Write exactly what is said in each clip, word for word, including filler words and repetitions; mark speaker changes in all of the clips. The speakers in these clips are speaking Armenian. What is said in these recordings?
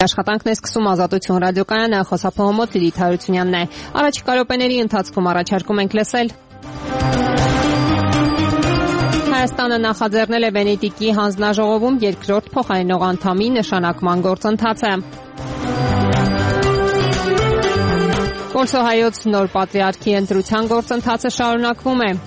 Speaker 1: Աշխատանքն է սկսում Ազատություն ռադիոկայանը, խոսափողոմոտ Լիլիթ Հարությունյանն է։ Առաջիկա րոպեների ընթացքում առաջարկում ենք լսել. Հայաստանը նախաձեռնել է Վենետիկի հանձնաժողովում երկրորդ փոխարինող անդամի նշանակման գործընթացը։ Պոլսոհայոց նոր պատրիարքի ընտրության գործընթացը շարունակվում է։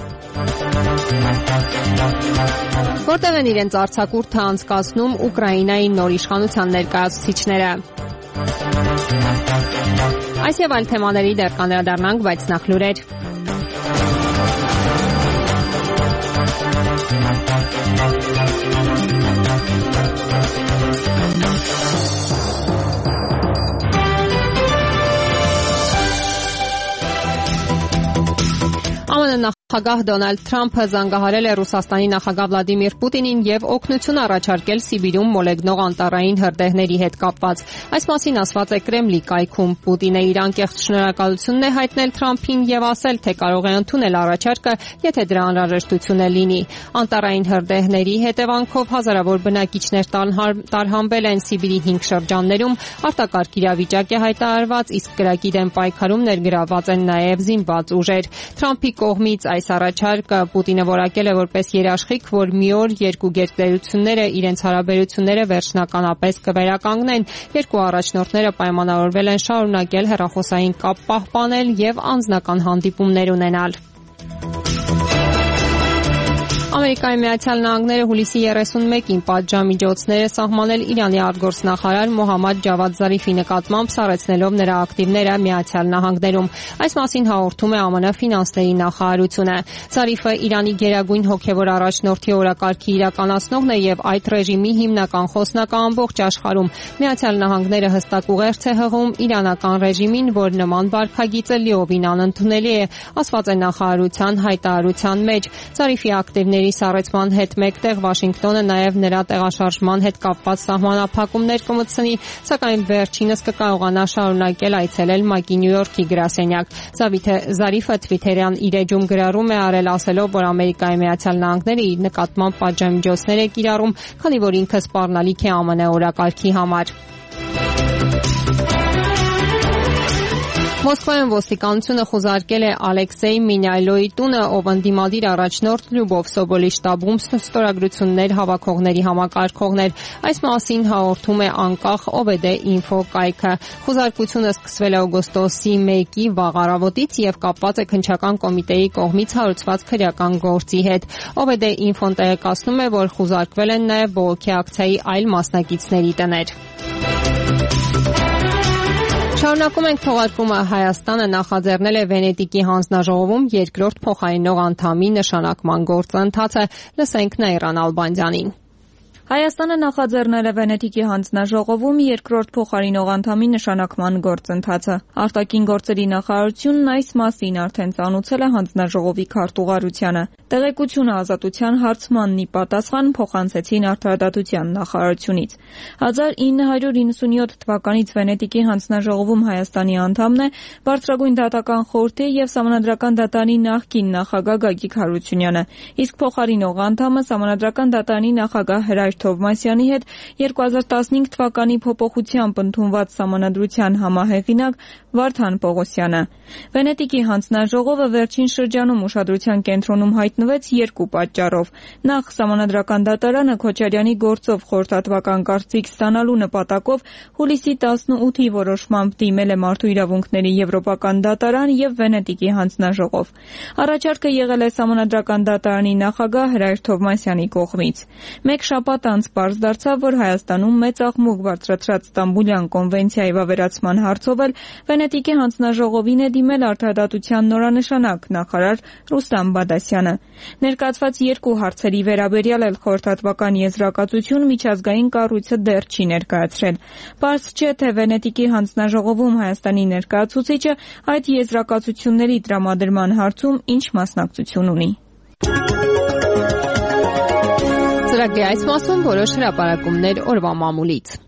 Speaker 1: Որտեղ են իրենց արձակուրդը անցկացնում Ուկրաինայի նոր իշխանության ներկայացուցիչները։ Այս եւ այլ թեմաների դեռ կանդրադառնանք, բայց նախ լուրեր։ ԱՄՆ նախագահ Դոնալդ Թրամփը զանգահարել է Ռուսաստանի նախագահ Վլադիմիր Պուտինին եւ օգնություն առաջարկել Սիբիրում մոլեգնող անտառային հրդեհների հետ կապված։ Այս մասին ասված է Կրեմլի կայքում։ Պուտինը իր անկեղծ շնորհակալությունն է հայտնել Թրամփին եւ ասել, թե կարող է ընդունել առաջարկը, եթե դրա անհրաժեշտությունը լինի։ Անտառային հրդեհների հետևանքով հազարավոր բնակիչներ տարհանվել են Սիբիրի հինգ շրջաններում, արտակարգ իրավիճակ է հայտարարված, իսկ կրակի դեմ պայքարում ներգրավված են նաեւ զինված ուժեր։ Թրամփի կողմից այս առաջարկը Պուտինը որակել է որպես երաշխիք, որ մի օր երկու գերտերությունները իրենց հարաբերությունները վերջնականապես կվերականգնեն։ Երկու առաջնորդները պայմանավորվել են շարունակել հեռախոսային կապ պահպանել եւ անձնական հանդիպումներ ունենալ։ Ամերիկայի Միացյալ Նահանգները հուլիսի երեսունմեկին պատժամիջոցներ է սահմանել Իրանի արտգործնախարար Մոհամմադ Ջավադ Զարիֆի նկատմամբ, սառեցնելով նրա ակտիվները Միացյալ Նահանգներում։ Այս մասին հաղորդում է ԱՄՆ ֆինանսների նախարարությունը։ Զարիֆը Իրանի գերագույն հոգևոր առաջնորդի օրակարգի իրականացնողն է եւ այդ ռեժիմի հիմնական խոսնակը ամբողջ աշխարհում։ Միացյալ Նահանգները հստակ ուղերձ է հղում իրանական ռեժիմին, որ նման վարքագիծը լիովին անընդունելի է, ասված է նախարարության հայտարարության մեջ։ Զարիֆի ակտիվների սառեցման հետ մեկտեղ Վաշինգտոնը նաև նրա տեղաշարժման հետ կապված սահմանափակումներ կմտցնի, սակայն վերջինս կկարողանա շարունակել այցելել ՄԱԿ-ի Նյու Յորքի գրասենյակ։ Զարիֆը Թվիթերյան իր էջում գրառում է արել, ասելով, որ Ամերիկայի Միացյալ Նահանգները իր նկատմամբ պատժամիջոցներ է կիրառում, քանի որ ինքը սպառնալիք է ԱՄՆ օրակարգի համար։ Մոսկվայում ոստիկանությունը խուզարկել է Ալեքսեյ Մինյայլոյի տունը, ով ընդդիմադիր առաջնորդ Լյուբով Սոբոլի շտաբում ստորագրություններ հավաքողների համակարգողն էր։ Այս մասին հաղորդում է անկախ Օվեդե.Ինֆո կայքը։ Խուզարկությունը սկսվել է օգոստոսի մեկի վաղ առավոտից եւ կապված է քննչական կոմիտեի կողմից հարուցված քրեական գործի հետ։ Օվեդե.Ինֆոն տեղեկացնում է, որ խուզարկվել են նաեւ բողոքի ակցիայի այլ մասնակիցների տներ։ Շարունակում ենք թողարկումը։ Հայաստանը նախաձեռնել է Վենետիկի հանձնաժողովում երկրորդ փոխարինող անդամի նշանակման գործընթացը։ Լսենք Նաիրան Ալբանդյանին։
Speaker 2: Հայաստանը նախաձեռնել է Վենետիկի հանձնաժողովում երկրորդ փոխարինող անդամի նշանակման գործընթացը։ Արտաքին գործերի նախարարությունն այս մասին արդեն ծանուցել է հանձնաժողովի քարտուղարությանը։ Տեղեկությունը Ազատության հարցմանն ի պատասխան փոխանցեցին Արդարադատության նախարարությունից։ հազար ինը հարյուր իննսունյոթ թվականից Վենետիկի հանձնաժողովում Հայաստանի անդամն է Բարձրագույն դատական խորհրդի եւ Սահմանադրական դատարանի նախկին նախագահ Գագիկ Հարությունյանը, իսկ փոխարինող անդամը Սահմանադրական դատարանի նախագահ Հրայր Թովմասյանի հետ երկու հազար տասնհինգ թվականի փոփոխությամբ ընդունված սահմանադրության համահեղինակ Վարդան Պողոսյանը։ Վենետիկի հանձնաժողովը վերջին շրջանում ուշադրության կենտրոնում հայտնվեց երկու պատճառով։ Նախ, Սահմանադրական դատարանը Քոչարյանի գործով խորհրդատվական կարծիք ստանալու նպատակով հուլիսի տասնութի որոշմամբ դիմել է Մարդու իրավունքների Եվրոպական դատարան եւ Վենետիկի հանձնաժողով։ Առաջարկը եղել է Սահմանադրական դատարանի նախագահ Հրայր Թովմասյանի կողմից։ Մեկ շաբաթ անց պարզ դարձավ, որ Հայաստանում մեծ աղմուկ բարձրացրած Ստամբուլյան կոնվենցիայի վավերացման հարցով էլ Վենետիկի հանձնաժողովին է դիմել Արդարադատության նորանշանակ նախարար Ռուստամ Բադասյանը։ Ներկայացված երկու հարցերի վերաբերյալ էլ խորհրդատվական եզրակացություն միջազգային կառույցը դեռ չի ներկայացրել։ Պարզ չէ, թե Վենետիկի հանձնաժողովում Հայաստանի ներկայացուցիչը այդ եզրակացությունների տրամադրման հարցում ինչ մասնակցություն ունի։
Speaker 1: Ծրագրի այս մասում որոշ հրապարակումներ օրվա մամուլից։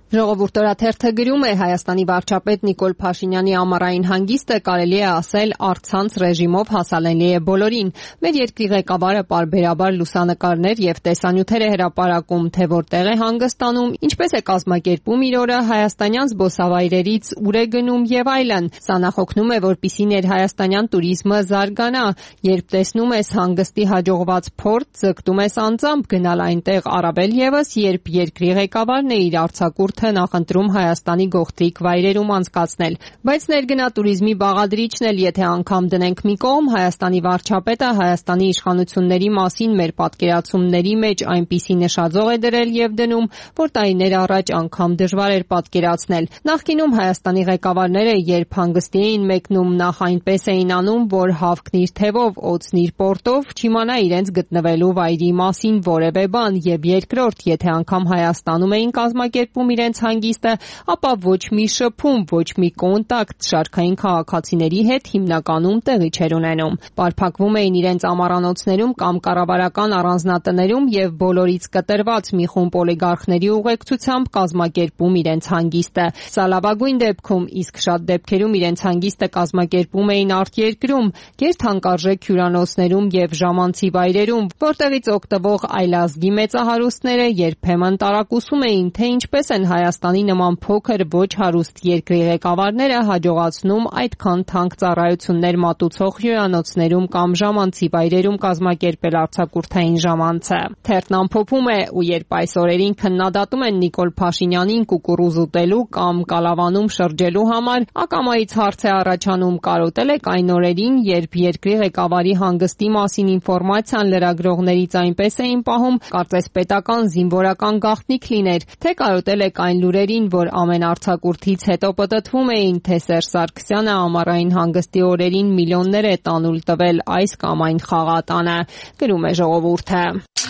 Speaker 1: Ժողովուրդ օրաթերթը գրում է Հայաստանի վարչապետ Նիկոլ Փաշինյանի ամառային հանգիստը կարելի է ասել առցանց ռեժիմով հասանելի է բոլորին։ Մեր երկրի ղեկավարը պարբերաբար լուսանկարներ եւ տեսանյութեր է հրապարակում, թե որտեղ է հանգստանում, ինչպես է կազմակերպում իր օրը, հայաստանյան զբոսավայրերից ուր է գնում եւ այլն։ Սա նախօգնում է, որպիսի ներհայաստանյան туриզմը զարգանա։ Երբ տեսնում ես հանգստի հաջողված փորձ, ձգտում ես անձամբ գնալ այնտեղ, առավել եւս, երբ երկրի ղեկավարն է իր արձակուրդ նախընտրում Հայաստանի գողտրիկ վայրերում անցկացնել։ Բայց ներգնա туриզմի բաղադրիչն էլ, եթե անգամ դնենք մի կողմ, Հայաստանի վարչապետը Հայաստանի իշխանությունների մասին մեր պատկերացումների մեջ այնպիսի նշաձող է դրել եւ դնում, որ տարիներ առաջ անգամ դժվար էր պատկերացնել։ Նախկինում Հայաստանի ղեկավարները, երբ հանգստի էին մեկնում, նախ այնպես էին անում, որ հավքնիր թևով, օծնիր պորտով չիմանա իրենց գտնվելու վայրի մասին որևէ բան, եւ երկրորդ, եթե անգամ Հայաստանում էին կազմակերպում իրենց հանգիստը, ապա ոչ մի շփում, ոչ մի կոնտակտ շարքային քաղաքացիների հետ հիմնականում տեղի չէր ունենում։ Պարփակվում էին իրենց ամառանոցներում կամ կառավարական առանձնատներում եւ բոլորից կտրված մի խումբ օլիգարխների ուղեկցությամբ կազմակերպում իրենց հանգիստը։ Սա լավագույն դեպքում, իսկ շատ դեպքերում իրենց հանգիստը կազմակերպում էին արտերկրում, գերթանկարժեք հյուրանոցներում եւ ժամանցի վայրերում, որտեղից օգտվող այլազգի մեծահարուստները երբեմն տարակուսում էին, թե ինչպես են Հայաստանի նման փոքր ոչ հարուստ երկրի ղեկավարները հաջողացնում այդքան թանկ ծառայություններ մատուցող հյուրանոցներում կամ ժամանցի վայրերում կազմակերպել արձակուրդային ժամանցը։ Թերթն ամփոփում է, ու երբ այս օրերին քննադատում են Նիկոլ Փաշինյանին կուկուռուզ ուտելու կամ կալավանում շրջելու համար, ակամայից հարց է առաջանում՝ կարոտել եք այն օրերին, երբ երկրի ղեկավարի հանգստի մասին ինֆորմացիան լրագրողներից այնպես էին պահում, կարծես պետական զինվորական գաղտնիք լիներ, թե կարոտել եք այն լուրերին, որ ամեն արձակուրդից հետո պտտվում էին, թե Սերժ Սարգսյանը ամառային հանգստի օրերին միլիոններ է տանուլ տվել այս կամ այն խաղատանը, գրում է Ժողովուրդը։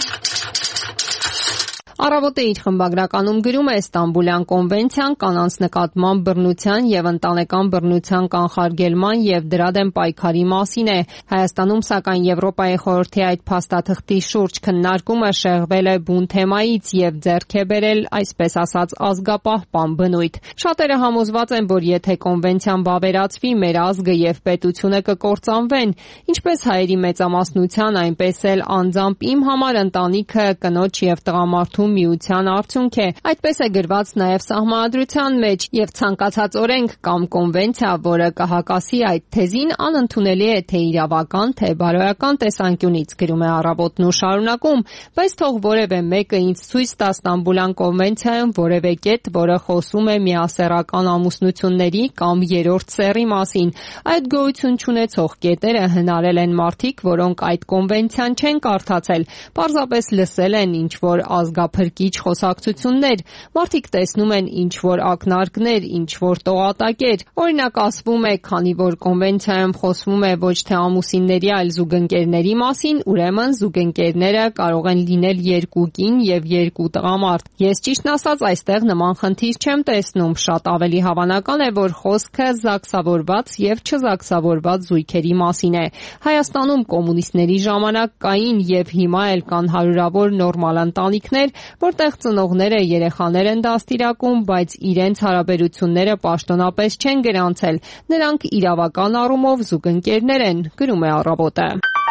Speaker 1: Առավոտը իր խմբագրականում գրում է Ստամբուլյան կոնվենցիան կանանց նկատմամբ բռնության եւ ընտանեկան բռնության կանխարգելման եւ դրա դեմ պայքարի մասին է։ Հայաստանում սակայն Եվրոպայի խորհրդի այդ փաստաթղթի շուրջ քննարկումը շեղվել է բուն թեմայից եւ ձեռք է բերել, այսպես ասած, ազգապահպան բնույթ։ Շատերը համոզված են, որ եթե կոնվենցիան վավերացվի, մեր ազգը եւ պետությունը կկործանվեն, ինչպես հայերի մեծամասնության, այնպես էլ անձամբ իմ համար ընտանիքը կնոջ եւ տղամարդու միության արդյունք է։ Այդպես է գրված նաև սահմանադրության մեջ եւ ցանկացած օրենք կամ կոնվենցիա, որը կհակասի այդ թեզին, անընդունելի է թե իրավական, թե բարոյական տեսանկյունից, գրում է Առավոտն ու շարունակում, բայց թող որևէ մեկը ինձ ցույց տա Ստամբուլյան կոնվենցիայում որևէ կետ, որը խոսում է միասեռական ամուսնությունների կամ երրորդ սեռի մասին։ Այդ գոյություն չունեցող կետերը հնարել են մարդիկ, որոնք այդ կոնվենցիան չեն կարդացել, պարզապես լսել են ինչ որ ազգապ փրկիչ խոսակցություններ, մարդիկ տեսնում են ինչ-որ ակնարկներ, ինչ-որ տողատակեր։ Օրինակ ասվում է, քանի որ կոնվենցիայում խոսվում է ոչ թե ամուսինների, այլ զուգընկերների մասին, ուրեմն զուգընկերները կարող են լինել երկու կին եւ երկու տղամարդ։ Ես ճիշտն ասած այստեղ նման խնդիր չեմ տեսնում, շատ ավելի հավանական է, որ խոսքը զաքսավորված եւ չզաքսավորված զույգերի մասին է։ Հայաստանում կոմունիստների ժամանակ կային եւ հիմա էլ կան հարյուրավոր նորմալ ընտանիքներ, որտեղ ծնողները երեխաներ են դաստիարակում, բայց իրենց հարաբերությունները պաշտոնապես չեն գրանցել։ Նրանք իրավական առումով զուգընկերներ են, գրում է Առավոտը։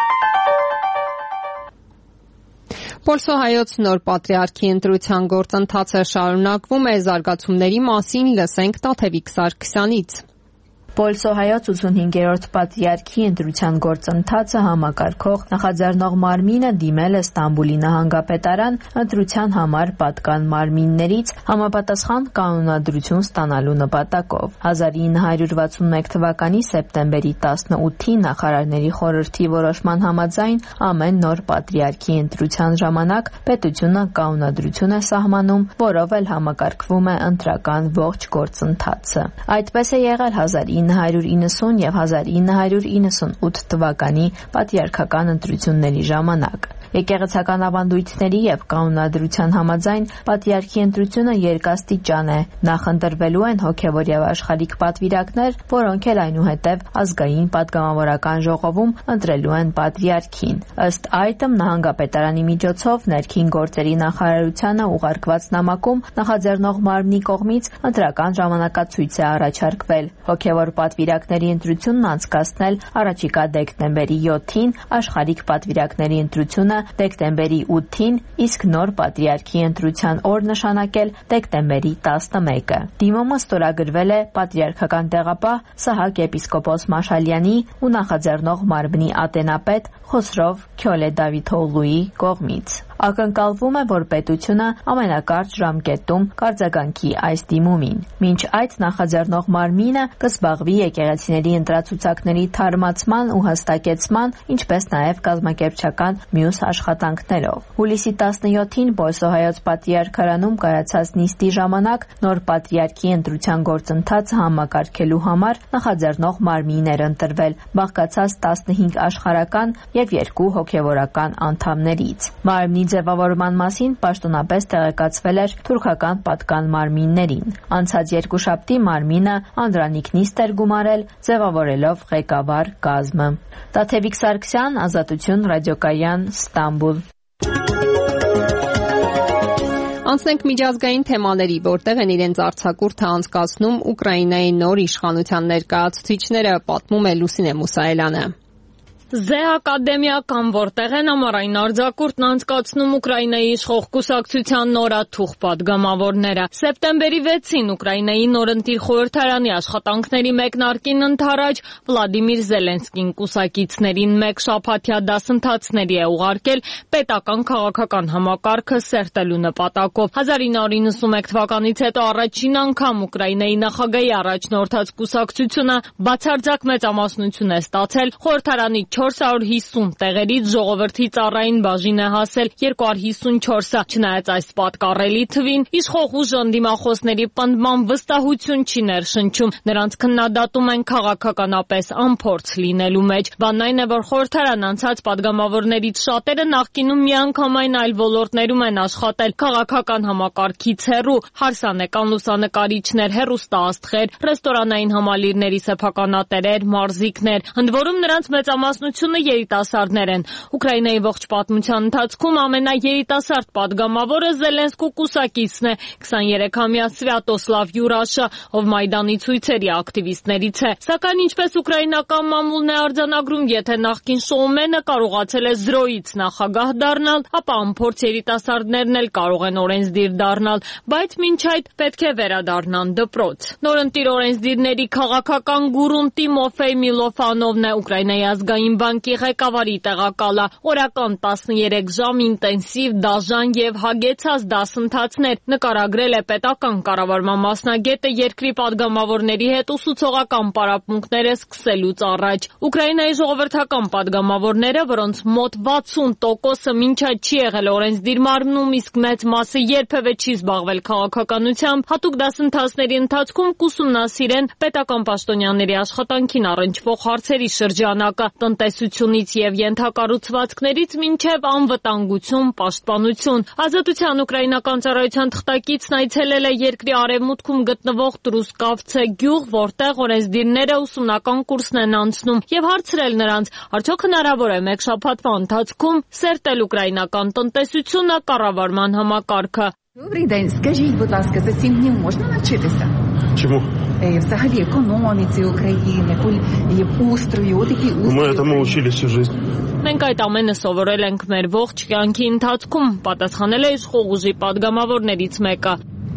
Speaker 1: Պոլսոհայոց նոր պատրիարքի ընտրության գործընթացը շարունակվում է, զարգացումների մասին լսենք Տաթևիկ Սարգսյանից։
Speaker 3: Պոլսոհայոց ութսունհինգերորդ պատրիարքի ընտրության գործընթացը համակարգող նախաձեռնող մարմինը դիմել է Ստամբուլի նահանգապետարան ընտրության համար պատկան մարմիններից համապատասխան կանոնադրություն ստանալու նպատակով։ հազար ինը հարյուր վաթսունմեկ թվականի սեպտեմբերի տասնութին նախարարների խորհրդի որոշման համաձայն ամեն նոր պատրիարքի ընտրության ժամանակ պետությունը կանոնադրություն է սահմանում, որով էլ համակարգվում է ընտրական ողջ գործընթացը։ Այդպես է եղել հազար ինը հարյուր իննսուն եւ հազար ինը հարյուր իննսունութ թվականի պատրիարքական ընտրությունների ժամանակ։ Եկեղեցական ավանդույթների եւ կանոնադրության համաձայն պատրիարքի ընտրությունը երկաստիճան է։ Նախ ընտրվելու են հոգեվոր եւ աշխարհիկ պատվիրակներ, որոնք էլ այնուհետև ազգային պատգամավորական ժողովում ընտրելու են պատրիարքին։ Ըստ այդմ նահանգապետարանի միջոցով ներքին գործերի նախարարությանը ուղարկված նամակում նախաձեռնող մարմնի կողմից ընտրական ժամանակացույց է առաջարկվել։ Հոգեվոր պատվիրակների ընտրությունն անցկացնել առաջիկա դեկտեմբերի յոթին, աշխարհիկ պատվիրակների ընտրությունը դեկտեմբերի ութին, իսկ նոր պատրիարքի ընտրության օր նշանակել դեկտեմբերի տասնմեկը։ Դիմումը ստորագրվել է պատրիարքական տեղապահ Սահակ եպիսկոպոս Մաշալյանի ու նախաձեռնող մարմնի ատենապետ Խոսրով Քյոլե Դավիթօղլուի կողմից։ Ակնկալվում է, որ պետությունը ամենակարճ ժամկետում կարձագանքի այս դիմումին։ Մինչ այդ նախաձեռնող մարմինը կզբաղվի եկեղեցիների ընտրացուցակների թարմացման ու հստակեցման, ինչպես նաև կազմակերպչական մյուս աշխատանքներով։ Հուլիսի տասնյոթին Բոսոհայոց պատրիարքարանում կայացած նիստի ժամանակ նոր պատրիարքի ընտրության գործընթացը համակարգելու համար նախաձեռնող մարմին էր ընտրվել, բաղկացած տասնհինգ աշխարհական եւ երկու հոգեվորական անդամներից։ Մարմնի ձևավորման մասին պաշտոնապես տեղեկացվել էր թուրքական պատկան մարմիններին։ Անցած երկուշաբթի մարմինը անդրանիկ նիստ էր գումարել, ձևավորելով ղեկավար կազմը։ Տաթևիկ Սարգսյան, Ազատություն ռադիոկայան, Ստամբուլ։
Speaker 1: Անցնենք միջազգային թեմաների, որտեղ են իրենց արձակուրդը անցկացնում Ուկրաինայի նոր իշխանության ներկայացուցիչները, պատմում է Լուսինե Մուսայելյանը։
Speaker 2: Զե ակադեմիական, որտեղ են ամառային արձակուրդն անցկացնում Ուկրաինայի իշխող կուսակցության նորաթուխ պատգամավորները։ Սեպտեմբերի վեցին Ուկրաինայի նորընտիր խորհրդարանի աշխատանքների մեկնարկին ընդառաջ Վլադիմիր Զելենսկին կուսակիցներին մեկ շաբաթյա դասընթացների է ուղարկել պետական քաղաքական համակարգը սերտելու նպատակով։ հազար ինը հարյուր իննսունմեկ թվականից հետո առաջին անգամ Ուկրաինայի նախագահի առաջնորդած կուսակցությունը բացարձակ մեծամասնություն է ստացել խորհրդարանի չորս հարյուր հիսուն տեղերից ժողովրդի ծառային բաժին է հասել երկու հարյուր հիսունչորսը։ Չնայած այս պատկառելի թվին, իշխող ուժը ընդդիմախոսների պնդման վստահություն չի ներշնչում, նրանց քննադատում են քաղաքականապես անփորձ լինելու մեջ։ Բանն այն է, որ խորհրդարան անցած պատգամավորներից շատերը նախկինում միանգամայն այլ ոլորտներում են աշխատել, քաղաքական համակարգից հեռու, հարսանեկան լուսանկարիչներ, հեռուստաաստղեր, ռեստորանային համալիրների սեփականատերեր, մարզիկներ, ընդ որում նրանց մեծամասնությունը երիտասարդներ են։ Ուկրաինայի ողջ պատմության ընթացքում ամենաերիտասարդ պատգամավորը Զելենսկու կուսակիցն է, քսաներեքամյա Սվյատոսլավ Յուրաշը, ով Մայդանի ցույցերի ակտիվիստներից է։ Սակայն ինչպես ուկրաինական մամուլն է արձանագրում, եթե նախկին շոումենը կարողացել է զրոյից նախագահ դառնալ, ապա անփորձ երիտասարդներն էլ կարող են օրենսդիր դառնալ, բայց մինչ այդ պետք է վերադառնան դպրոց։ Նորընտիր օրենսդիրների քաղաքական գուրուն Տիմոֆեյ Միլոֆանովն է Ուկրաինայի ազգային բանկի ղեկավարի տեղակալը։ Օրական տասներեք ժամ ինտենսիվ, դաժան եւ հագեցած դասընթացներ նկարագրել է պետական կառավարման մասնագետը երկրի պատգամավորների հետ ուսուցողական պարապմունքները սկսելուց առաջ։ Ուկրաինայի ժողովրդական պատգամավորները, որոնց մոտ վաթսուն տոկոսը մինչ այդ չի եղել օրենսդիր մարմնում, իսկ մեծ մասը երբևէ չի զբաղվել քաղաքականությամբ, հատուկ դասընթացների ընթացքում կուսումնասիրեն պետական պաշտոնյաների աշխատանքին առնչվող հարցերի շրջանակը, տնտեսությունից եւ ենթակառուցվածքներից մինչեւ անվտանգություն, պաշտպանություն։ Ազատության ուկրաինական ծառայության թղթակիցն այցելել է երկրի արևմուտքում գտնվող Տրուսկավցե գյուղ, որտեղ օրենսդիրները ուսումնական կուրսն են անցնում, եւ հարցրել նրանց, արդյոք հնարավոր է մեկ շաբաթվա ընթացքում սերտել ուկրաինական տնտեսությունը, кառավարման համակարգը։
Speaker 4: Добрий день, скажіть, будь ласка, за сім днів можна навчитися?
Speaker 5: Чому?
Speaker 4: Взагалі економіці України, устрою, отакі устрої.
Speaker 5: Мы этому учились всю жизнь.
Speaker 2: Մենք այդ ամենը սովորել ենք մեր ողջ կյանքի ընթացքում, պատասխանել է իշխող ուժի падգամավորներից մեկը։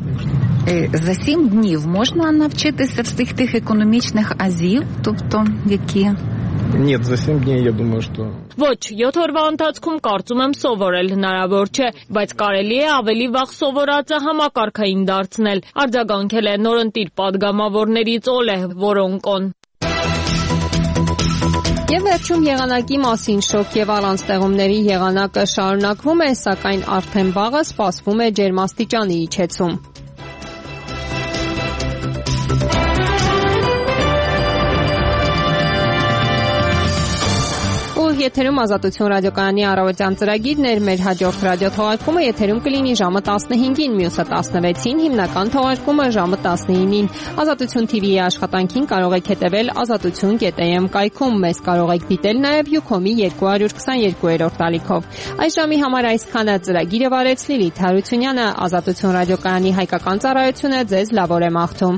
Speaker 4: За сім днів можна навчитися всіх тих економічних азів, тобто які?
Speaker 5: Нет, за семь дней я думаю, что...
Speaker 2: Ոչ, յոթ օրվա ընթացքում կարծում եմ սովորել հնարավոր չէ, բայց կարելի է ավելի վաղ սովորածը համակարգային դարձնել, արձագանքել է նորընտիր падգամավորներից Օլեհ Որոնկոն։
Speaker 1: Եվ վերջում եղանակի մասին շոկ եւ առանց տեղումների եղանակը շարունակվում է, սակայն արդեն վաղը սպասվում է ջերմաստիճանի իջեցում։ եթերում Ազատություն ռադիոկայանի առավոտյան ծրագիրն էր, մեր հաջորդ ռադիոթողարկումը եթերում կլինի ժամը տասնհինգին, մյուսը տասնվեցին, հիմնական թողարկումը ժամը տասնինին։ Ազատություն թի վիի աշխատանքին կարող եք հետևել ազատություն կետ է էմ կայքում, մեզ կարող եք դիտել նաև Յուքոմի երկու հարյուր քսաներկուերորդ ալիքով։ Այս ժամի համար այսքանը, ծրագիրը վարեց Լիլիթ Հարությունյանը, Ազատություն ռադիոկայանի հայկական ծառայությունը ձեզ լավ օր է մաղթում։